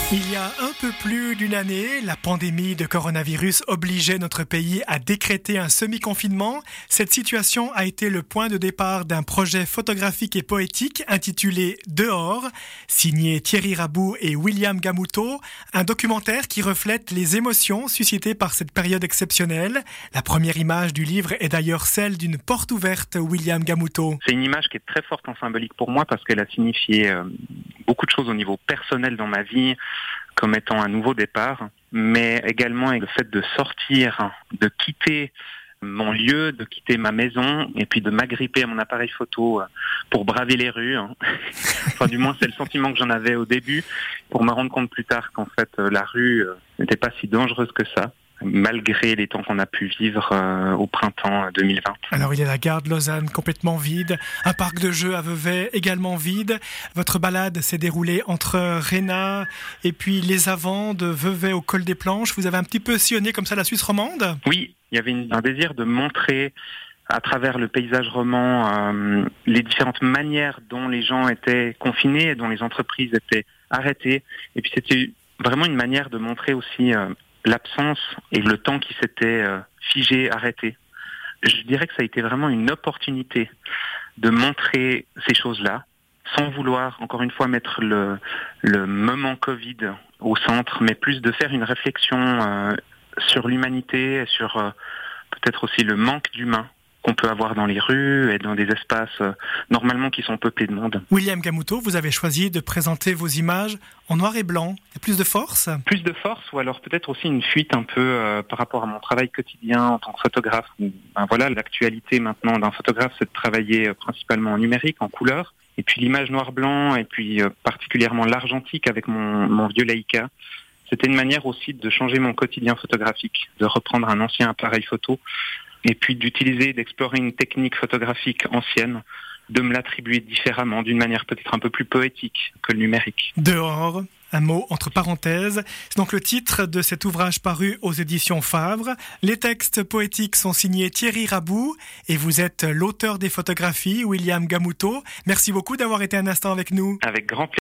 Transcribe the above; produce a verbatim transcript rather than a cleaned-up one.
Il y a un peu plus d'une année, la pandémie de coronavirus obligeait notre pays à décréter un semi-confinement. Cette situation a été le point de départ d'un projet photographique et poétique intitulé Dehors, signé Thierry Rabou et William Gamouteau, un documentaire qui reflète les émotions suscitées par cette période exceptionnelle. La première image du livre est d'ailleurs celle d'une porte ouverte, William Gamouteau. C'est une image qui est très forte en symbolique pour moi parce qu'elle a signifié euh, beaucoup de choses au niveau personnel dans ma vie, comme étant un nouveau départ, mais également le fait de sortir, de quitter mon lieu, de quitter ma maison et puis de m'agripper à mon appareil photo pour braver les rues. Enfin, du moins, c'est le sentiment que j'en avais au début, pour me rendre compte plus tard qu'en fait, la rue n'était pas si dangereuse que ça, malgré les temps qu'on a pu vivre euh, au printemps deux mille vingt. Alors il y a la gare de Lausanne complètement vide, un parc de jeux à Vevey également vide. Votre balade s'est déroulée entre Réna et puis les avants de Vevey au col des Planches. Vous avez un petit peu sillonné comme ça la Suisse romande ? Oui, il y avait une, un désir de montrer à travers le paysage roman euh, les différentes manières dont les gens étaient confinés, dont les entreprises étaient arrêtées. Et puis c'était vraiment une manière de montrer aussi euh, l'absence et le temps qui s'était euh, figé, arrêté. Je dirais que ça a été vraiment une opportunité de montrer ces choses-là, sans vouloir, encore une fois, mettre le, le moment Covid au centre, mais plus de faire une réflexion euh, sur l'humanité, sur euh, peut-être aussi le manque d'humain qu'on peut avoir dans les rues et dans des espaces euh, normalement qui sont peuplés de monde. William Gamouteau, vous avez choisi de présenter vos images en noir et blanc. Il y a plus de force ? Plus de force, ou alors peut-être aussi une fuite un peu euh, par rapport à mon travail quotidien en tant que photographe. Ben voilà, l'actualité maintenant d'un photographe, c'est de travailler euh, principalement en numérique, en couleur. Et puis l'image noir-blanc, et puis euh, particulièrement l'argentique avec mon, mon vieux Leica. C'était une manière aussi de changer mon quotidien photographique, de reprendre un ancien appareil photo, et puis d'utiliser, d'explorer une technique photographique ancienne, de me l'attribuer différemment, d'une manière peut-être un peu plus poétique que le numérique. Dehors, un mot entre parenthèses. C'est donc le titre de cet ouvrage paru aux éditions Favre. Les textes poétiques sont signés Thierry Rabou et vous êtes l'auteur des photographies, William Gamouteau. Merci beaucoup d'avoir été un instant avec nous. Avec grand plaisir.